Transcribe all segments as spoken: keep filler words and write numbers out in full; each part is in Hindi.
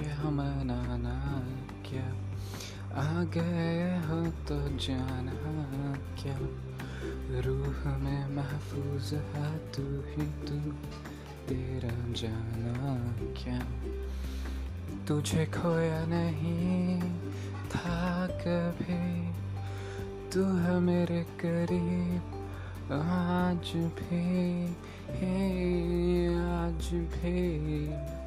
क्या मनाना क्या, आ गए हो तो जाना क्या, रूह में महफूज है तू ही तू, तेरा जाना क्या। तुझे खोया नहीं था कभी, तू है मेरे करीब आज भी, आज भी।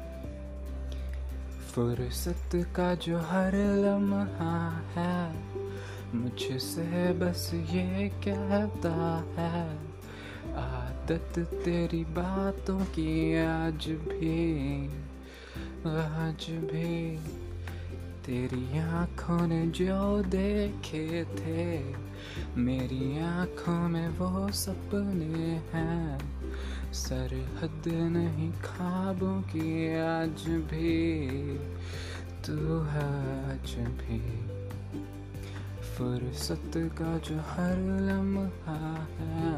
फुर्सत का जो हर लम्हा है, मुझसे बस ये कहता है, आदत तेरी बातों की आज भी, आज भी। तेरी आँखों ने जो देखे थे, मेरी आँखों में वो सपने हैं, सरहद नहीं ख्वाबों की आज भी, तू है आज भी। फुर्सत का जो हर लम्हा है,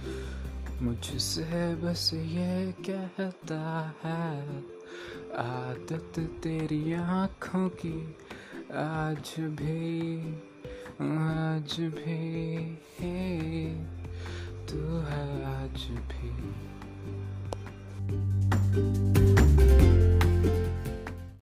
मुझसे बस ये कहता है, आदत तेरी आँखों की आज भी, आज भी, तू है आज भी।